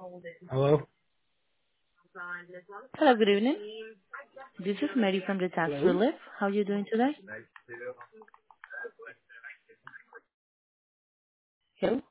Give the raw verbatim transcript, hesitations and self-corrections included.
Hello? Hello, good evening. This is Mary from the Tax Hello? Relief. How are you doing today? Hello?